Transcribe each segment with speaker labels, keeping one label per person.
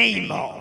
Speaker 1: name of?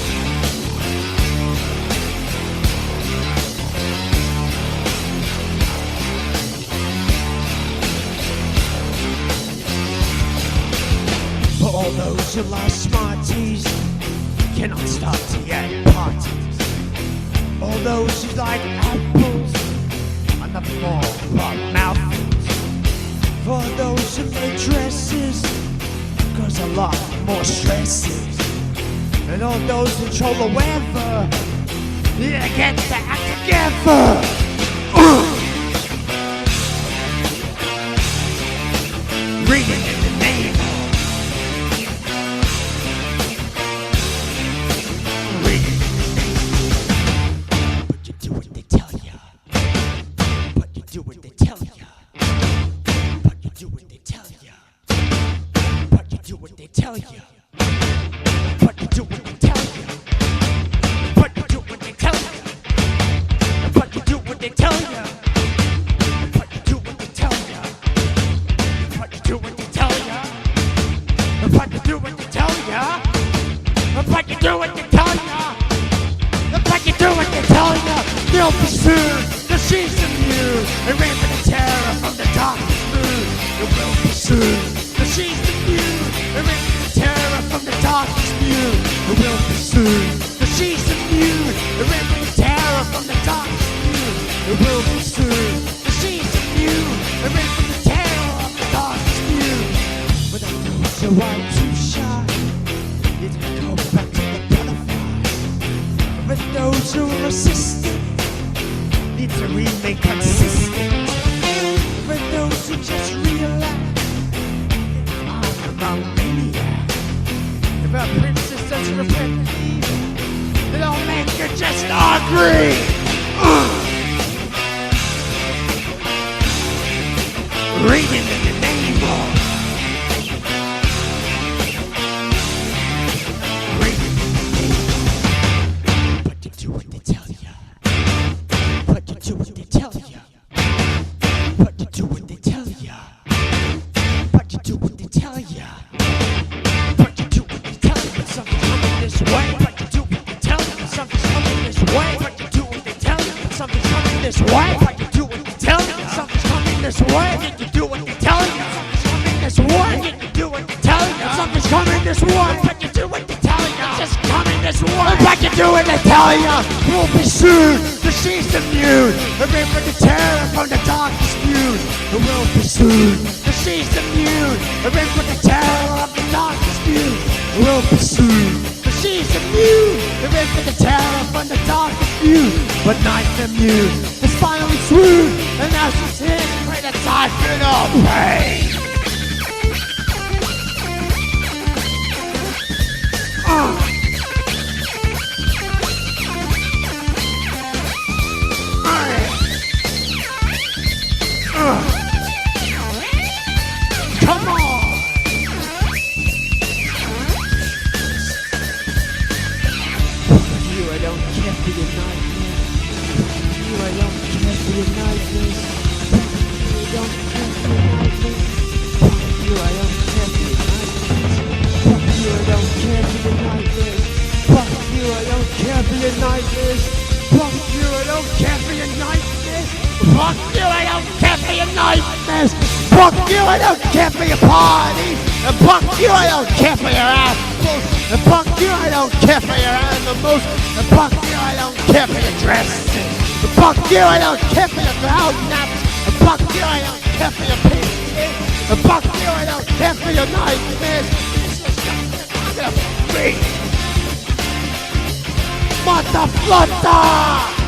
Speaker 1: For all those who like Smarties, cannot stop tea at parties. All those who like apples, are nothing more but mouthfuls. For those who make dresses, cause a lot more stresses. And all those who control the weather, yeah, get the act together. Reading in the name of. Reading in the name of. But you do what they tell ya. But you do what they tell ya. But you do what they tell ya. But you do what they tell ya. But you do what they tell ya. But you do what they tell ya. But you do what they tell ya. But you do what they tell ya. But you do what they tell ya. But you do what they tell ya. But you do what they tell ya. But you do what they tell ya. They'll pursue the season you and rain for the terror from the darkest moon. It will pursue the season you and rain for the terror from the darkest moon. It will pursue the season you and rain for the terror from the darkest moon. It will pursue the season you and rain for the terror of the darkest moon. But I know it's a white too shy. You can go back to the butterflies. But those who are resistant need to remain consistent. For those who just realize I'm a maniac. If a princess doesn't reflect me, then I'll make her just ugly. Reading in the name of. Reading in the name of. But you do what they tell ya. But you do what they tell ya. But you do what they tell ya. But you do what they tell ya. But you do what they tell ya. Something's coming this way. But you do what they tell ya. Something's coming this way. But you do what they tell ya. Something's coming this way. But you do what they tell ya. Something's coming this way. Did you do what they tell ya? Something's coming this way. Did you do what they tell ya? Something's coming this way. But you do what they tell ya. Just coming this way. But you do what they tell ya. We'll be soon. The she's immune. The rain for the terror from the darkest moon. The world be soon. The she's immune. The rain for the terror of the darkest moon. The world be soon. The she's immune. The rain for the terror from the darkest moon. But night immune is finally swooned. And now she's here to create a typhoon of pain. Come on! For you, I don't care for your nightmares. For you, I don't care for your nightmares. For you, I don't care for your nightmares. For you, I don't care for your nightmares. For you, I don't care for your nightmares. For you, I don't care for your nightmares. Fuck you, I don't care for your nightmares. Fuck you, I don't care for your nightmares. Fuck you, I don't care for your parties. And fuck you, I don't care for your assholes. And fuck you, I don't care for your animals. And fuck you, I don't care for your dresses. And fuck you, I don't care for your cloud naps. And fuck you, I don't care for your pieces. And fuck you, I don't care for your nightmares. I'm gonna freak. Motherflutter!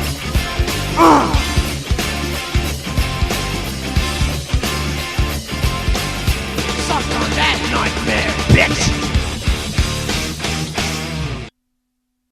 Speaker 1: Suck on that nightmare, bitch!